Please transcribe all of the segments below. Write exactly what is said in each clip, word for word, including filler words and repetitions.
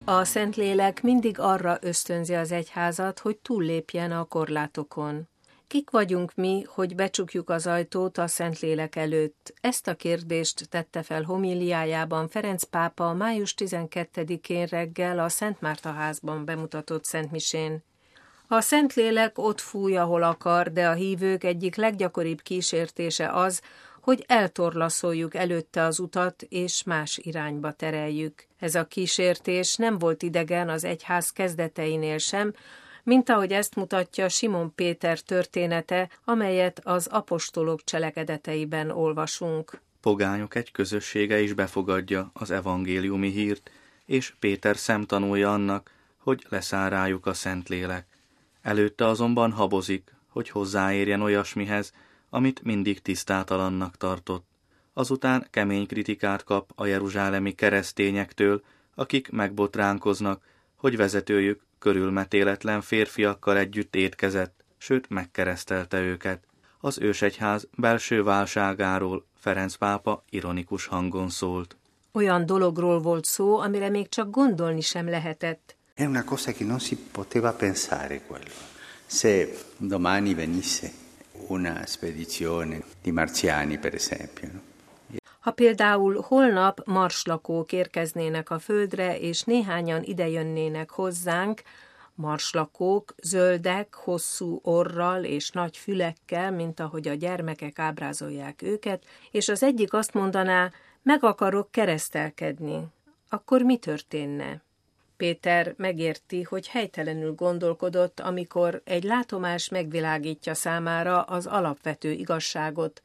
A Szentlélek mindig arra ösztönzi az egyházat, hogy túllépjen a korlátokon. Kik vagyunk mi, hogy becsukjuk az ajtót a Szentlélek előtt? Ezt a kérdést tette fel homíliájában Ferenc pápa május tizenkettedikén reggel a Szent Márta házban bemutatott szentmisén. A Szentlélek ott fúj, ahol akar, de a hívők egyik leggyakoribb kísértése az, hogy eltorlaszoljuk előtte az utat, és más irányba tereljük. Ez a kísértés nem volt idegen az egyház kezdeteinél sem, mint ahogy ezt mutatja Simon Péter története, amelyet az apostolok cselekedeteiben olvasunk. Pogányok egy közössége is befogadja az evangéliumi hírt, és Péter szemtanúja annak, hogy leszáll rájuk a Szentlélek. Előtte azonban habozik, hogy hozzáérjen olyasmihez, amit mindig tisztátalannak tartott. Azután kemény kritikát kap a jeruzsálemi keresztényektől, akik megbotránkoznak, hogy vezetőjük körülmetéletlen férfiakkal együtt étkezett, sőt megkeresztelte őket. Az ősegyház belső válságáról Ferenc pápa ironikus hangon szólt. Olyan dologról volt szó, amire még csak gondolni sem lehetett. È una cosa che non si poteva pensare quello. Se domani venisse una spedizione di marziani, per esempio. Ha például holnap marslakók érkeznének a földre, és néhányan idejönnének hozzánk, marslakók, zöldek, hosszú orral és nagy fülekkel, mint ahogy a gyermekek ábrázolják őket, és az egyik azt mondaná, meg akarok keresztelkedni, akkor mi történne? Péter megérti, hogy helytelenül gondolkodott, amikor egy látomás megvilágítja számára az alapvető igazságot.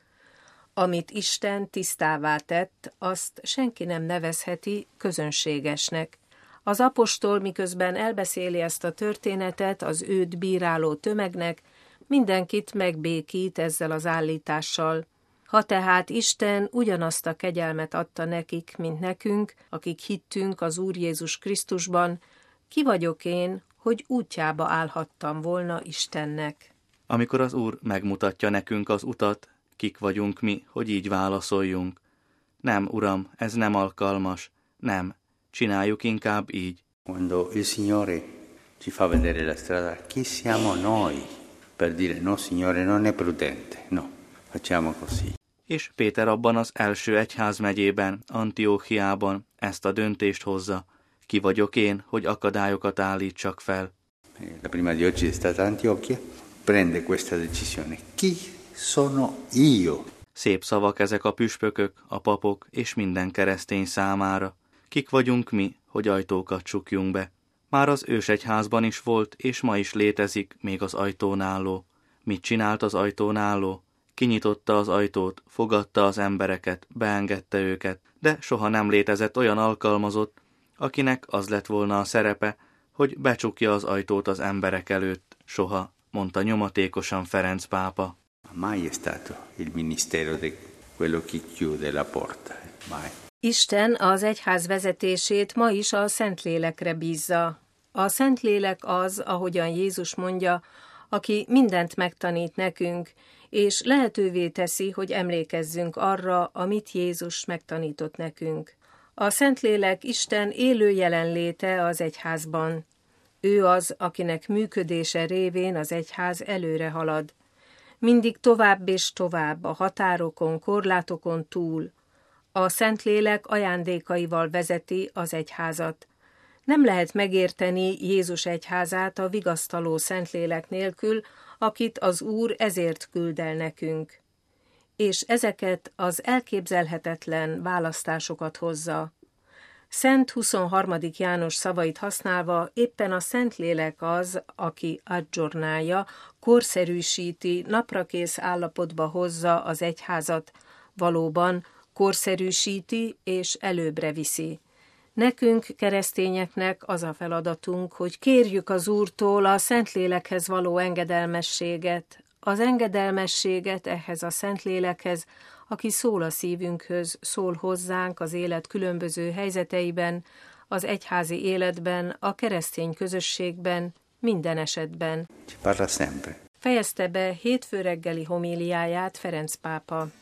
Amit Isten tisztává tett, azt senki nem nevezheti közönségesnek. Az apostol miközben elbeszéli ezt a történetet az őt bíráló tömegnek, mindenkit megbékít ezzel az állítással. Ha tehát Isten ugyanazt a kegyelmet adta nekik, mint nekünk, akik hittünk az Úr Jézus Krisztusban, ki vagyok én, hogy útjába állhattam volna Istennek? Amikor az Úr megmutatja nekünk az utat, kik vagyunk mi, hogy így válaszoljunk? Nem, Uram, ez nem alkalmas. Nem, csináljuk inkább így. Quando il Signore ci fa vedere la strada, chi siamo noi per dire no, Signore, non è prudente. No, facciamo così. És Péter abban az első egyházmegyében, Antióchiában ezt a döntést hozza. Ki vagyok én, hogy akadályokat állítsak fel? La prima diocesi è stata Antiochia, prende questa decisione. Chi sono io? Szép szavak ezek a püspökök, a papok és minden keresztény számára. Kik vagyunk mi, hogy ajtókat csukjunk be? Már az ősegyházban is volt, és ma is létezik még az ajtónálló. Mit csinált az ajtónálló? Kinyitotta az ajtót, fogadta az embereket, beengedte őket, de soha nem létezett olyan alkalmazott, akinek az lett volna a szerepe, hogy becsukja az ajtót az emberek előtt. Soha, mondta nyomatékosan Ferenc pápa. Mai è stato il ministero di quello che chiude la porta. Mai. Isten az egyház vezetését ma is a Szentlélekre bízza. A Szentlélek az, ahogyan Jézus mondja, aki mindent megtanít nekünk, és lehetővé teszi, hogy emlékezzünk arra, amit Jézus megtanított nekünk. A Szentlélek Isten élő jelenléte az egyházban. Ő az, akinek működése révén az egyház előre halad. Mindig tovább és tovább, a határokon, korlátokon túl. A Szentlélek ajándékaival vezeti az egyházat. Nem lehet megérteni Jézus egyházát a vigasztaló Szentlélek nélkül, akit az Úr ezért küld el nekünk. És ezeket az elképzelhetetlen választásokat hozza. Szent huszonharmadik János szavait használva éppen a Szentlélek az, aki aggiornálja, korszerűsíti, naprakész állapotba hozza az egyházat, valóban korszerűsíti és előbbre viszi. Nekünk, keresztényeknek az a feladatunk, hogy kérjük az Úrtól a Szentlélekhez való engedelmességet, az engedelmességet ehhez a Szentlélekhez, aki szól a szívünkhöz, szól hozzánk az élet különböző helyzeteiben, az egyházi életben, a keresztény közösségben, minden esetben. Ci parla sempre. Fejezte be hétfő reggeli homíliáját Ferenc pápa.